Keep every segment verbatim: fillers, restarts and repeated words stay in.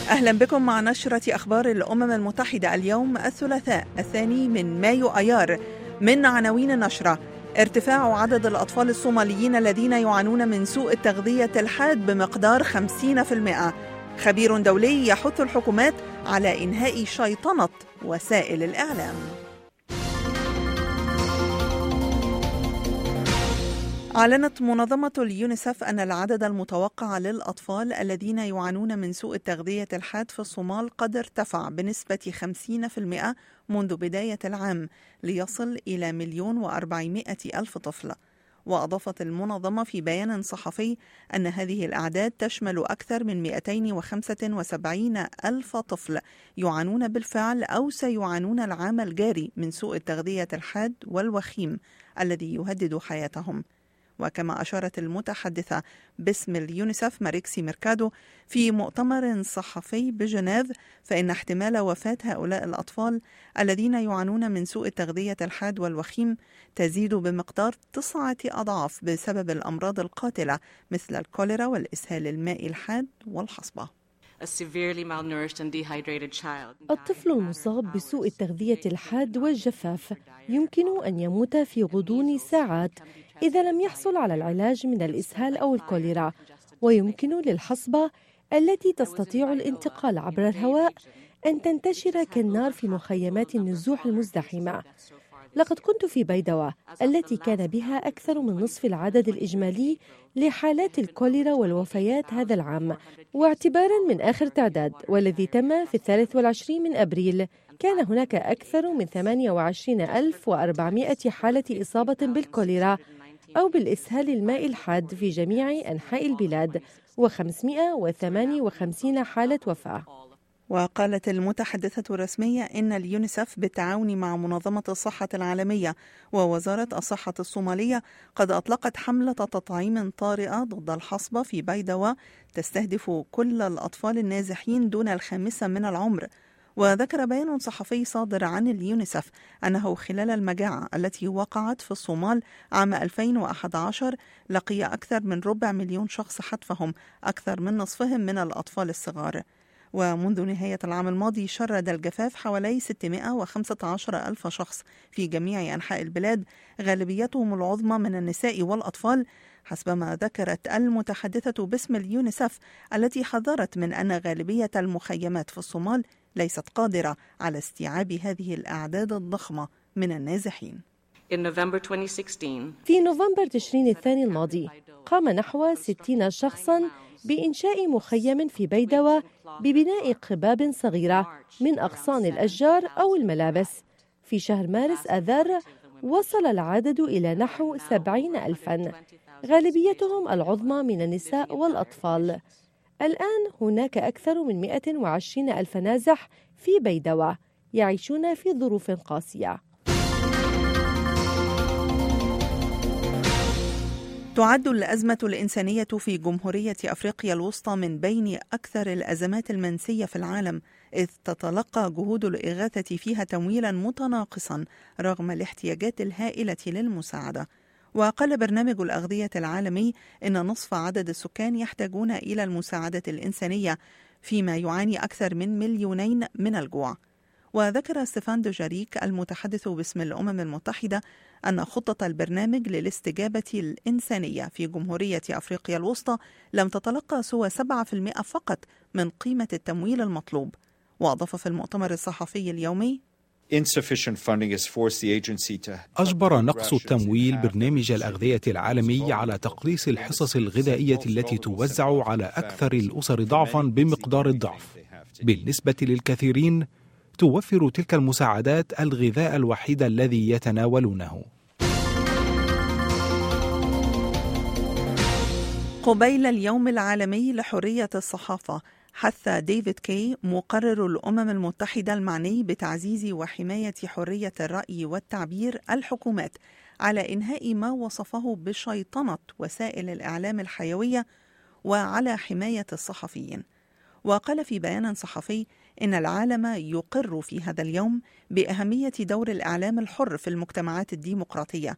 أهلا بكم مع نشرة أخبار الأمم المتحدة اليوم الثلاثاء الثاني من مايو أيار. من عناوين النشرة: ارتفاع عدد الأطفال الصوماليين الذين يعانون من سوء التغذية الحاد بمقدار خمسين بالمئة. خبير دولي يحث الحكومات على إنهاء شيطنة وسائل الإعلام. أعلنت منظمة اليونيسف أن العدد المتوقع للأطفال الذين يعانون من سوء التغذية الحاد في الصومال قد ارتفع بنسبة خمسين بالمئة منذ بداية العام ليصل إلى مليون وأربعمائة ألف طفل. وأضافت المنظمة في بيان صحفي أن هذه الأعداد تشمل أكثر من مئتين وخمسة وسبعين ألف طفل يعانون بالفعل أو سيعانون العام الجاري من سوء التغذية الحاد والوخيم الذي يهدد حياتهم. وكما أشارت المتحدثة باسم اليونيسف ماريكسي ميركادو في مؤتمر صحفي بجنيف، فإن احتمال وفاة هؤلاء الأطفال الذين يعانون من سوء التغذية الحاد والوخيم تزيد بمقدار تسعة أضعاف بسبب الأمراض القاتلة مثل الكوليرا والإسهال المائي الحاد والحصبة. الطفل المصاب بسوء التغذية الحاد والجفاف يمكن أن يموت في غضون ساعات إذا لم يحصل على العلاج من الإسهال أو الكوليرا، ويمكن للحصبة التي تستطيع الانتقال عبر الهواء أن تنتشر كالنار في مخيمات النزوح المزدحمة. لقد كنت في بيدوة التي كان بها أكثر من نصف العدد الإجمالي لحالات الكوليرا والوفيات هذا العام، واعتبارا من آخر تعداد والذي تم في الثالث والعشرين من أبريل كان هناك أكثر من ثمانية وعشرين ألف وأربعمائة حالة إصابة بالكوليرا أو بالإسهال المائي الحاد في جميع أنحاء البلاد، وخمسمائة وثمانية وخمسين حالة وفاة. وقالت المتحدثة الرسمية إن اليونيسف بالتعاون مع منظمة الصحة العالمية ووزارة الصحة الصومالية قد أطلقت حملة تطعيم طارئة ضد الحصبة في بيدوة تستهدف كل الأطفال النازحين دون الخامسة من العمر. وذكر بيان صحفي صادر عن اليونيسف أنه خلال المجاعة التي وقعت في الصومال عام ألفين وأحد عشر لقي أكثر من ربع مليون شخص حتفهم، أكثر من نصفهم من الأطفال الصغار. ومنذ نهاية العام الماضي شرد الجفاف حوالي ستمائة وخمسة عشر ألف شخص في جميع أنحاء البلاد، غالبيتهم العظمى من النساء والأطفال، حسبما ذكرت المتحدثة باسم اليونيسف التي حذرت من أن غالبية المخيمات في الصومال ليست قادرة على استيعاب هذه الأعداد الضخمة من النازحين. في نوفمبر تشرين الثاني الماضي قام نحو ستين شخصاً بإنشاء مخيم في بيدوة ببناء قباب صغيرة من أغصان الأشجار أو الملابس. في شهر مارس آذار وصل العدد إلى نحو سبعين ألفاً، غالبيتهم العظمى من النساء والأطفال. الآن هناك أكثر من مئة وعشرين ألف نازح في بيدوة يعيشون في ظروف قاسية. تعد الأزمة الإنسانية في جمهورية أفريقيا الوسطى من بين أكثر الأزمات المنسية في العالم، إذ تتلقى جهود الإغاثة فيها تمويلا متناقصا رغم الاحتياجات الهائلة للمساعدة. وقال برنامج الأغذية العالمي إن نصف عدد السكان يحتاجون إلى المساعدة الإنسانية، فيما يعاني أكثر من مليونين من الجوع. وذكر ستيفان دوجاريك المتحدث باسم الأمم المتحدة أن خطة البرنامج للاستجابة الإنسانية في جمهورية أفريقيا الوسطى لم تتلقى سوى سبعة بالمئة فقط من قيمة التمويل المطلوب. وأضاف في المؤتمر الصحفي اليومي: أجبر نقص التمويل برنامج الأغذية العالمي على تقليص الحصص الغذائية التي توزع على أكثر الأسر ضعفا بمقدار الضعف. بالنسبة للكثيرين توفر تلك المساعدات الغذاء الوحيد الذي يتناولونه. قبيل اليوم العالمي لحرية الصحافة، حث ديفيد كي مقرر الأمم المتحدة المعني بتعزيز وحماية حرية الرأي والتعبير الحكومات على إنهاء ما وصفه بشيطنة وسائل الإعلام الحيوية وعلى حماية الصحفيين. وقال في بيان صحفي إن العالم يقر في هذا اليوم بأهمية دور الإعلام الحر في المجتمعات الديمقراطية،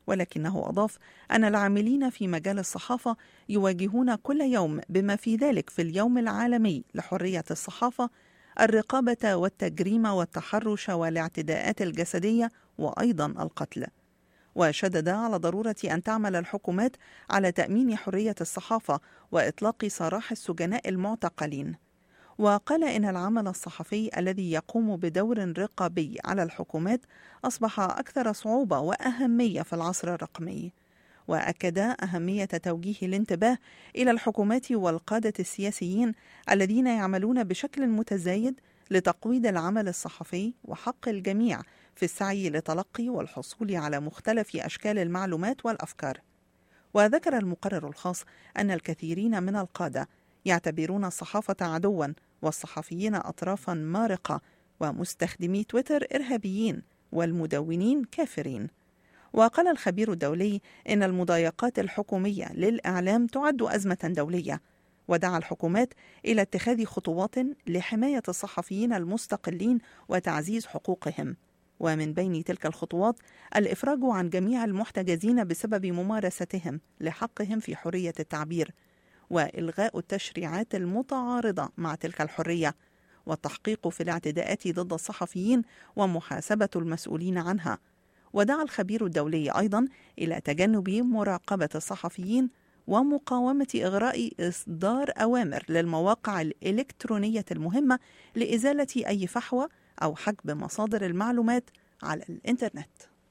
ولكنه أضاف أن العاملين في مجال الصحافة يواجهون كل يوم بما في ذلك في اليوم العالمي لحرية الصحافة الرقابة والتجريم والتحرش والاعتداءات الجسدية وأيضا القتل. وشدد على ضرورة أن تعمل الحكومات على تأمين حرية الصحافة وإطلاق سراح السجناء المعتقلين. وقال إن العمل الصحفي الذي يقوم بدور رقابي على الحكومات أصبح أكثر صعوبة وأهمية في العصر الرقمي. وأكد أهمية توجيه الانتباه إلى الحكومات والقادة السياسيين الذين يعملون بشكل متزايد لتقويض العمل الصحفي وحق الجميع في السعي لتلقي والحصول على مختلف أشكال المعلومات والأفكار. وذكر المقرر الخاص أن الكثيرين من القادة يعتبرون الصحافة عدواً والصحفيين أطرافاً مارقة ومستخدمي تويتر إرهابيين والمدونين كافرين. وقال الخبير الدولي إن المضايقات الحكومية للإعلام تعد أزمة دولية، ودعا الحكومات إلى اتخاذ خطوات لحماية الصحفيين المستقلين وتعزيز حقوقهم. ومن بين تلك الخطوات الإفراج عن جميع المحتجزين بسبب ممارستهم لحقهم في حرية التعبير، وإلغاء التشريعات المتعارضة مع تلك الحرية، والتحقيق في الاعتداءات ضد الصحفيين ومحاسبة المسؤولين عنها. ودعا الخبير الدولي أيضا إلى تجنب مراقبة الصحفيين ومقاومة إغراء إصدار أوامر للمواقع الإلكترونية المهمة لإزالة أي فحوى أو حجب مصادر المعلومات على الإنترنت.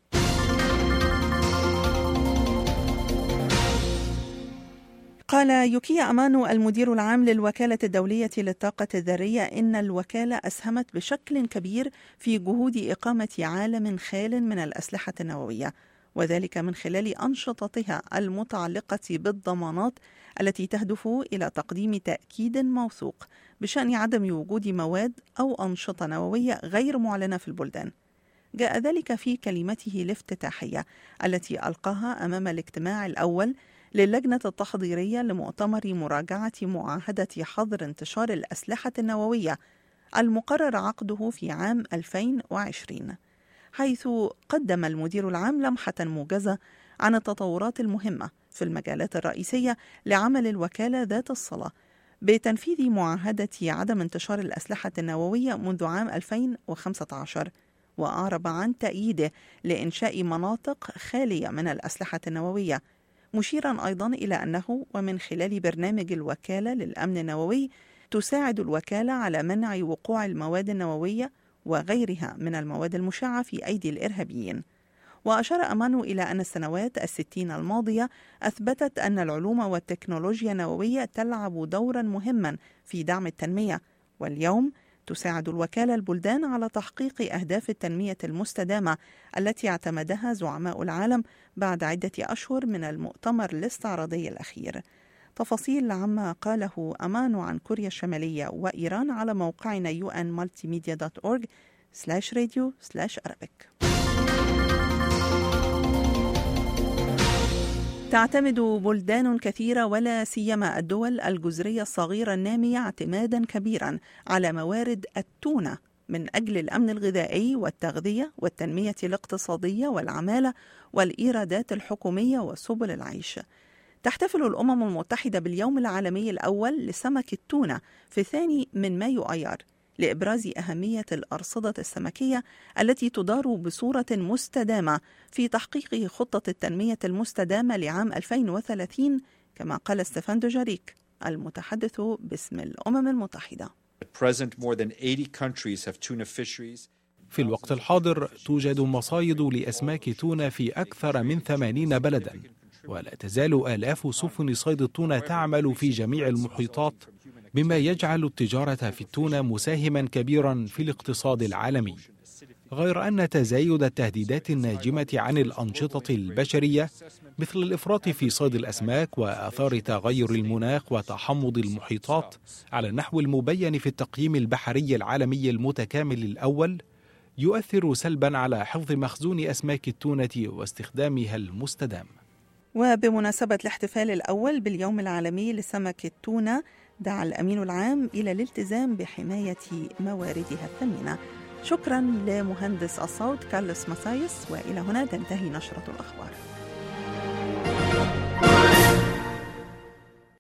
قال يوكيا أمانو المدير العام للوكالة الدولية للطاقة الذرية إن الوكالة أسهمت بشكل كبير في جهود إقامة عالم خال من الأسلحة النووية، وذلك من خلال أنشطتها المتعلقة بالضمانات التي تهدف إلى تقديم تأكيد موثوق بشأن عدم وجود مواد أو أنشطة نووية غير معلنة في البلدان. جاء ذلك في كلمته الافتتاحية التي ألقاها أمام الاجتماع الأول للجنة التحضيرية لمؤتمر مراجعة معاهدة حظر انتشار الأسلحة النووية المقرر عقده في عام ألفين وعشرين، حيث قدم المدير العام لمحة موجزة عن التطورات المهمة في المجالات الرئيسية لعمل الوكالة ذات الصلة بتنفيذ معاهدة عدم انتشار الأسلحة النووية منذ عام ألفين وخمسة عشر، وأعرب عن تأييده لإنشاء مناطق خالية من الأسلحة النووية، مشيرا أيضا إلى أنه ومن خلال برنامج الوكالة للأمن النووي تساعد الوكالة على منع وقوع المواد النووية وغيرها من المواد المشعة في أيدي الإرهابيين. وأشار أمانو إلى أن السنوات الستين الماضية أثبتت أن العلوم والتكنولوجيا النووية تلعب دورا مهما في دعم التنمية، واليوم تساعد الوكالة البلدان على تحقيق أهداف التنمية المستدامة التي اعتمدها زعماء العالم بعد عدة أشهر من المؤتمر الاستعراضي الأخير. تفاصيل عما قاله أمانو عن كوريا الشمالية وإيران على موقعنا يو إن مالتي ميديا دوت أورج سلاش راديو سلاش أرابيك. تعتمد بلدان كثيرة ولا سيما الدول الجزرية الصغيرة النامية اعتمادا كبيرا على موارد التونة من أجل الأمن الغذائي والتغذية والتنمية الاقتصادية والعمالة والإيرادات الحكومية وسبل العيش. تحتفل الأمم المتحدة باليوم العالمي الأول لسمك التونة في الثاني من مايو أيار لإبراز أهمية الأرصدة السمكية التي تدار بصورة مستدامة في تحقيق خطة التنمية المستدامة لعام ألفين وثلاثين، كما قال ستيفان دوجاريك المتحدث باسم الأمم المتحدة. في الوقت الحاضر توجد مصايد لأسماك تونة في أكثر من ثمانين بلدا، ولا تزال آلاف سفن صيد التونة تعمل في جميع المحيطات، مما يجعل التجارة في التونة مساهما كبيرا في الاقتصاد العالمي. غير أن تزايد التهديدات الناجمة عن الأنشطة البشرية مثل الإفراط في صيد الأسماك وآثار تغير المناخ وتحمض المحيطات على النحو المبين في التقييم البحري العالمي المتكامل الأول يؤثر سلبا على حفظ مخزون أسماك التونة واستخدامها المستدام. وبمناسبة الاحتفال الأول باليوم العالمي لسمك التونة، دعا الأمين العام إلى الالتزام بحماية مواردها الثمينة. شكرا لمهندس الصوت كارلوس ماسايس، وإلى هنا تنتهي نشرة الأخبار.